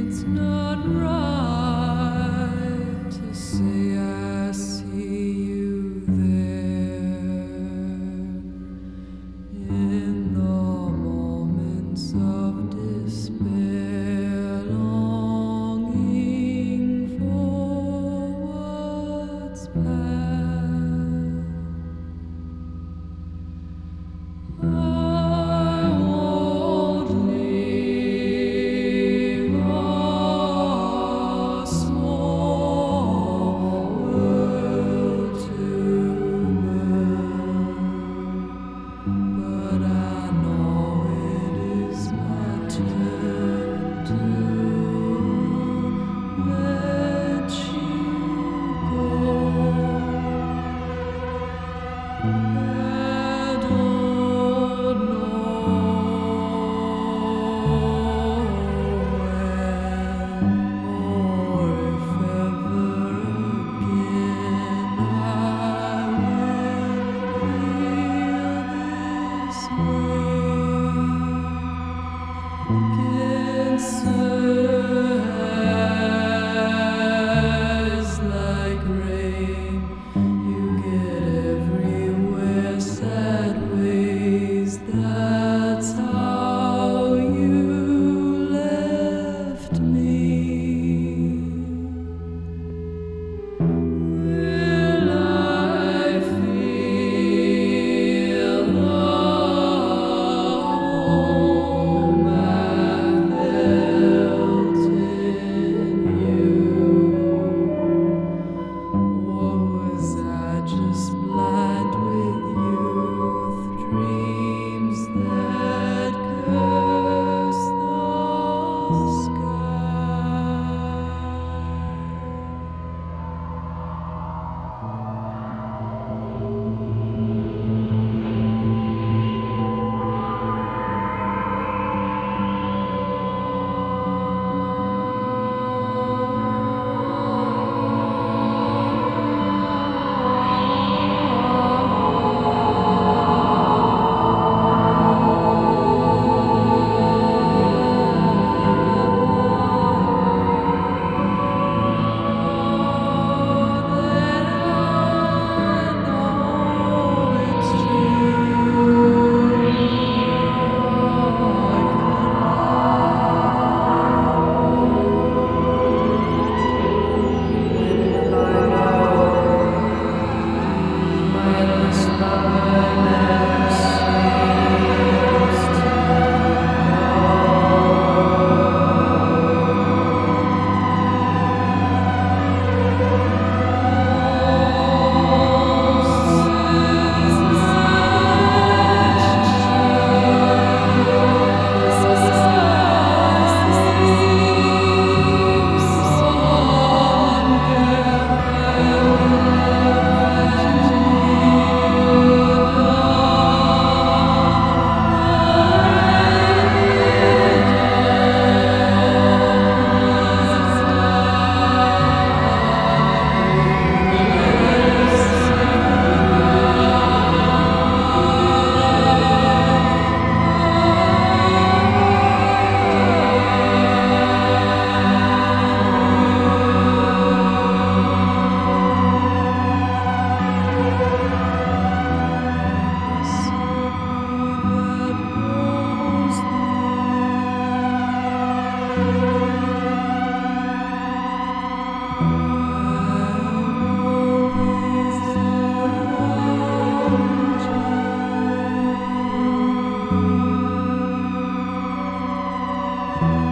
It's not right to say I see you there in the moments of despair, longing for what's past. I won't leave a small world to burn, but I know it is my turn to let you go. I don't know when or if ever again I will feel this way. Cancer like rain, you get everywhere, sad ways. That's how you left me. Will I feel the home I felt in you? Or was I just blind with youth, dreams that curse the you.